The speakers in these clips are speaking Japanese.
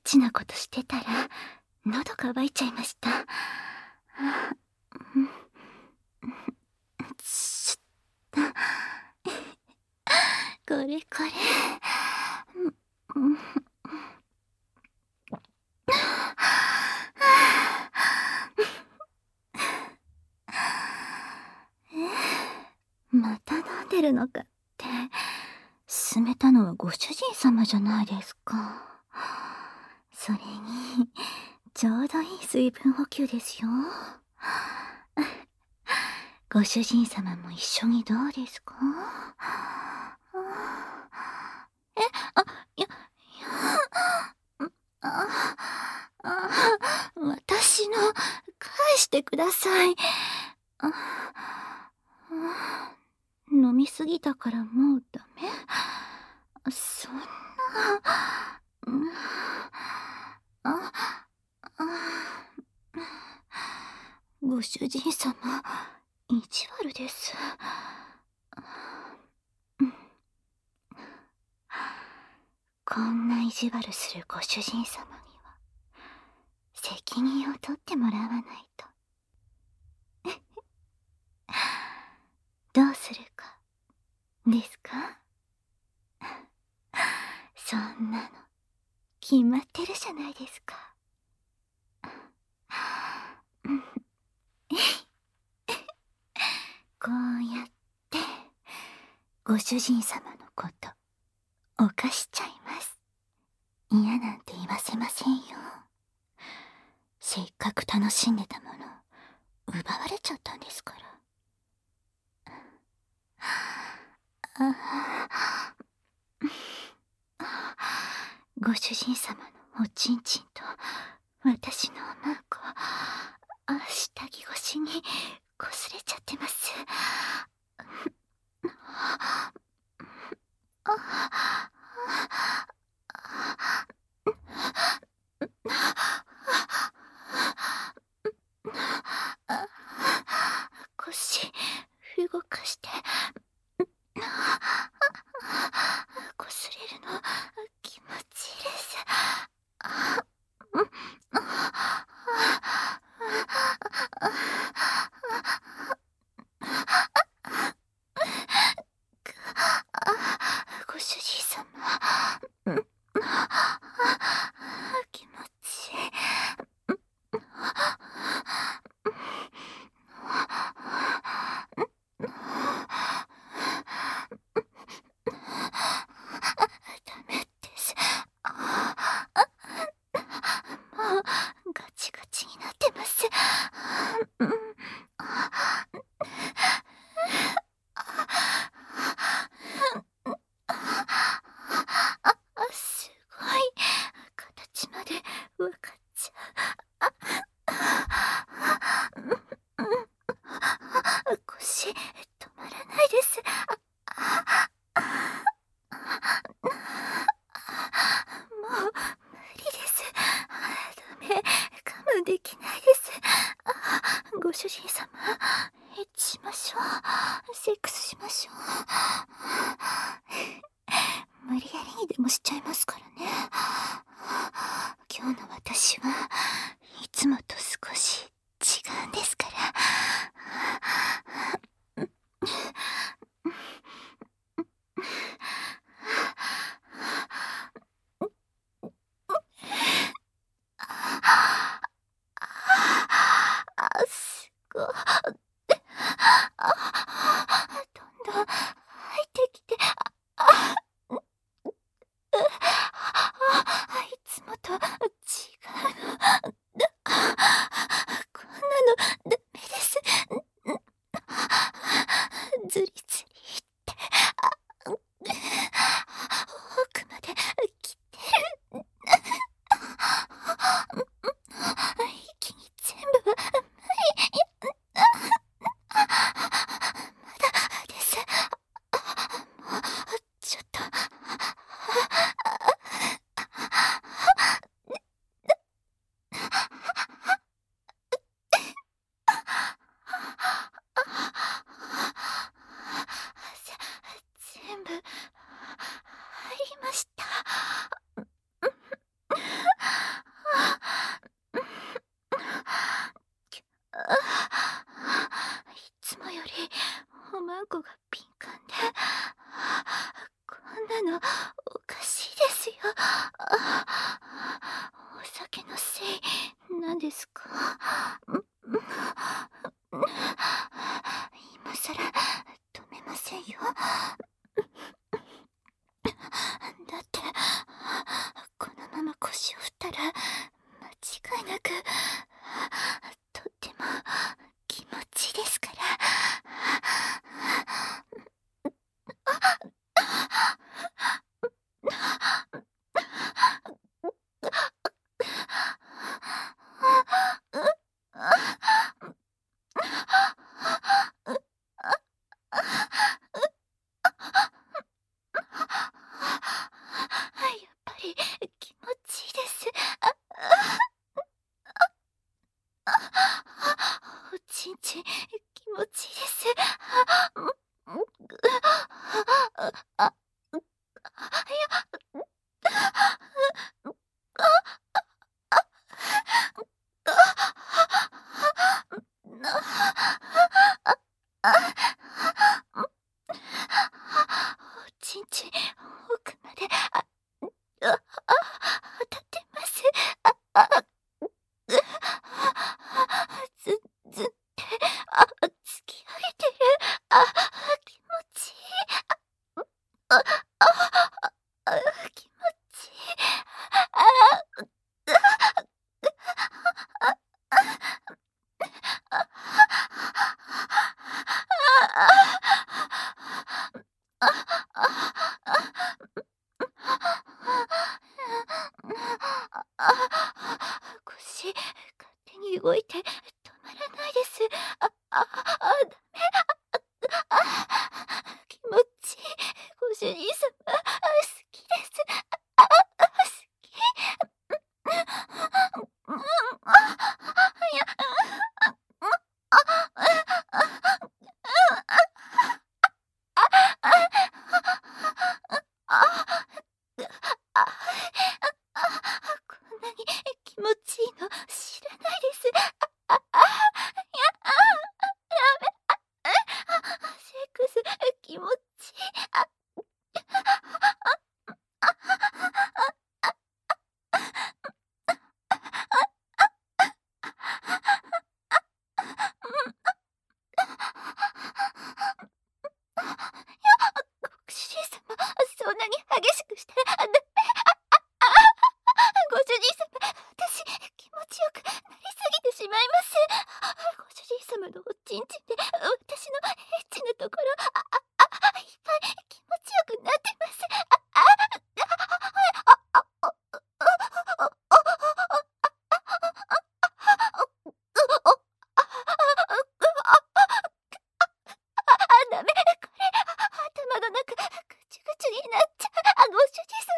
チなことしてたら喉乾いちゃいました。ちょっとこれまた飲んでるのかって。勧めたのはご主人様じゃないですか。それにちょうどいい水分補給ですよ。ご主人様も一緒にどうですか？え、いや、私の返してください。飲みすぎたからもうダメ？そんな。ご主人様、意地悪です。こんな意地悪するご主人様には責任を取ってもらわないと。どうするかですか？そんなの決まってるじゃないですか。こうやってご主人様のこと犯しちゃいます。嫌なんて言わせませんよ。せっかく楽しんでたもの奪われちゃったんですから。ご主人様のおちんちんと私のおまんこ、下着越しに擦れちゃってます。腰動かして擦れるの気持ちいいです。ご主人様、気持ちいい。ダメです。もうガチガチになってます。すごい形まで分かっちゃう。腰止まらないです。もう無理です。ダメ、我慢できないです。ご主人様、エッチしましょう。セックスしましょう。無理やりにでもしちゃいますからね。今日の私はいつもと少し違うんですから。すごい。どんどん入ってきて、 おかしいですよ。お酒のせいなんですか？今さら止めませんよ。だって、このまま腰を振ったら、間違いなく、とっても気持ちいいですから。やっぱり気持ちいいです。おちんちん気持ちいいです。あ、おちんちん奥まで当たってます。ずずって突き上げてる。気持ちいい。あ気持ちいい。腰勝手に動いて止まらないです。ダメ。気持ちいい。ご主人様、好きです。好き。こんなに気持ちいいの知らないです。セックス気持ちいい。ご主人様、そんなに激しくしたらダメ。ご主人様、私気持ちよくなりすぎてしまいます。ご主人様のおちんちんで私のエッチなところいっぱい気持ちよくなってます。ダメ、これ頭の中ぐちゅぐちゅになっちゃう。ご主人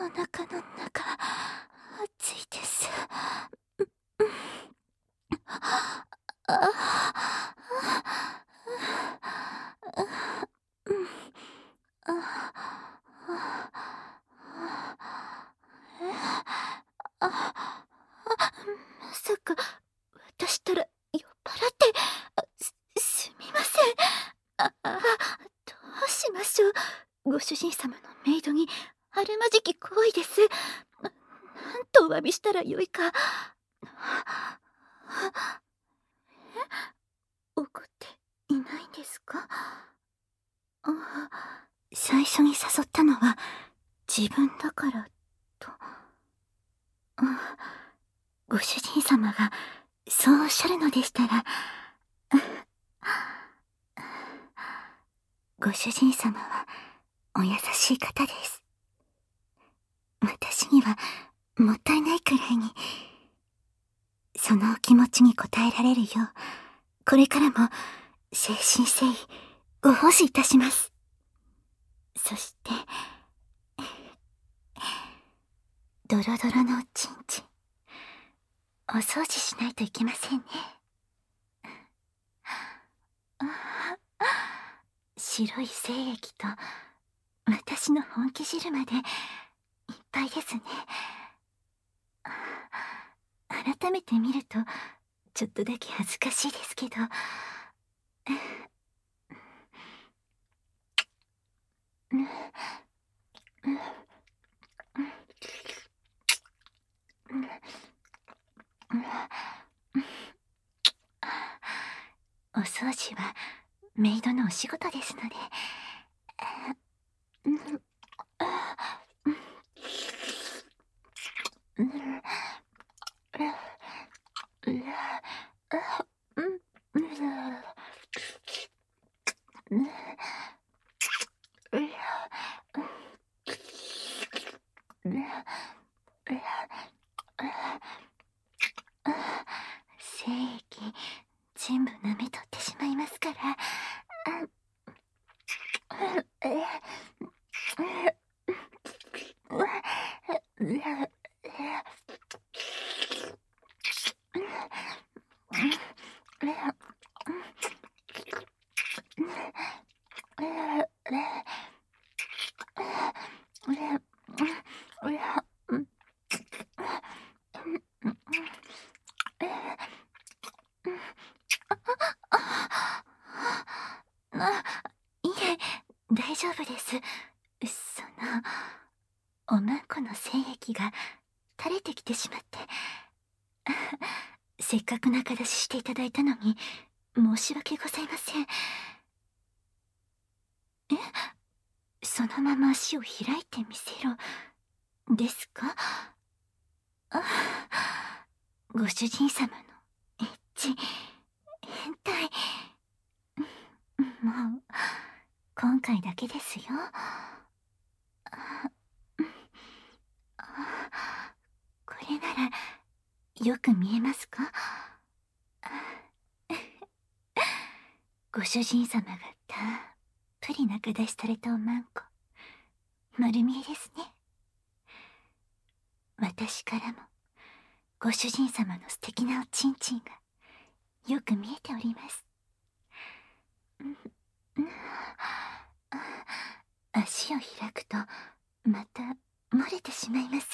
腹の中、暑いです。まさか、私ったら酔っ払って、すみません。どうしましょう。ご主人様のメイドにあるまじき行為です。なんとお詫びしたらよいか。怒っていないんですか？最初に誘ったのは自分だからと。ご主人様がそうおっしゃるのでしたら、ご主人様はお優しい方です。私にはもったいないくらいに、そのお気持ちに応えられるよう、これからも誠心誠意ご奉仕いたします。そして、ドロドロのおちんちん、お掃除しないといけませんね。白い精液と私の本気汁までいっぱいですね。改めて見るとちょっとだけ恥ずかしいですけど、お掃除はメイドのお仕事ですので。精液全部舐めとってしまいますから。いえ、大丈夫です。おまんこの精液が垂れてきてしまって。せっかく仲出ししていただいたのに、申し訳ございません。そのまま足を開いてみせろ、ですか？ご主人様のエッチ、変態。もう、今回だけですよ。これなら、よく見えますか？ご主人様がたっぷり仲出しされたおまんこ、丸見えですね。私からも、ご主人様の素敵なおちんちんが、よく見えております。足を開くと、また、漏れてしまいます。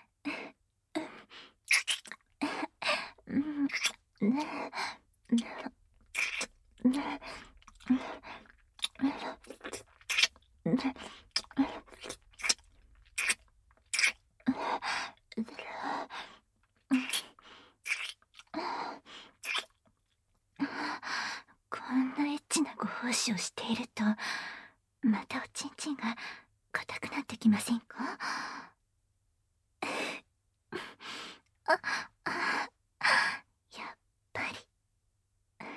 こんなエッチなご奉仕をしていると、またおちんちんが硬くなってきませんか？やっぱり。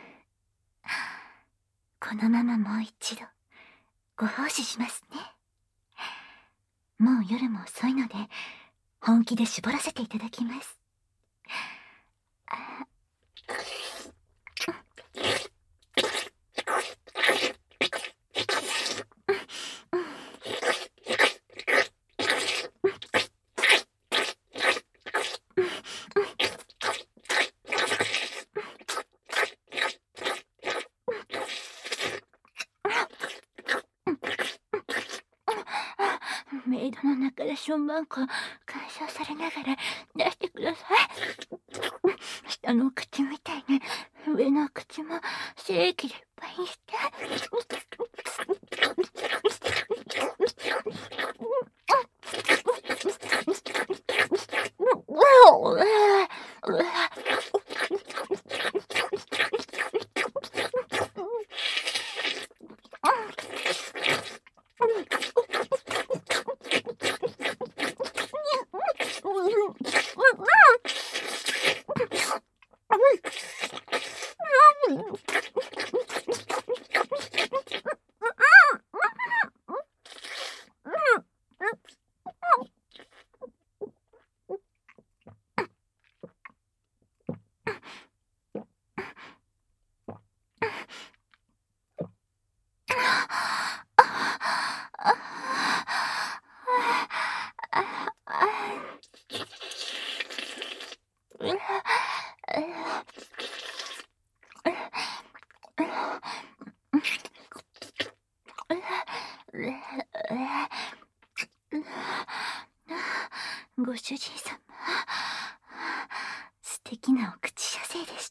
このままもう一度、ご奉仕しますね。もう夜も遅いので、本気で絞らせていただきます。 メイドの中でションバンコを干渉されながら出してください。下のお口みたいに上のお口も精液でいっぱいにして。ご主人様、素敵なお口射精でした。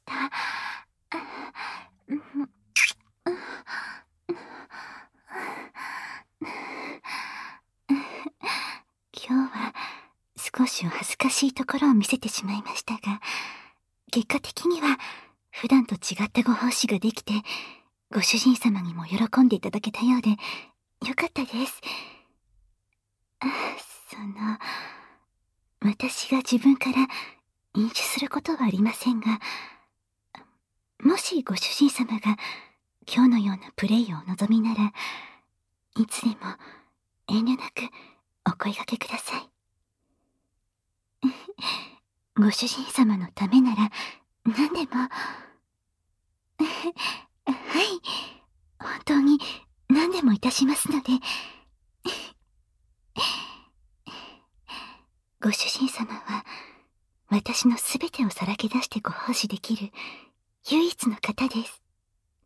今日は少しお恥ずかしいところを見せてしまいましたが、結果的には普段と違ったご奉仕ができて、ご主人様にも喜んでいただけたようでよかったです。私が自分から飲酒することはありませんが、もしご主人様が今日のようなプレイをお望みなら、いつでも遠慮なくお声掛けください。ご主人様のためなら何でも。はい、本当に何でもいたしますので。ご主人様は私のすべてをさらけ出してご奉仕できる唯一の方です。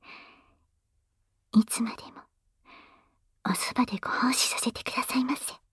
いつまでもおそばでご奉仕させてくださいませ。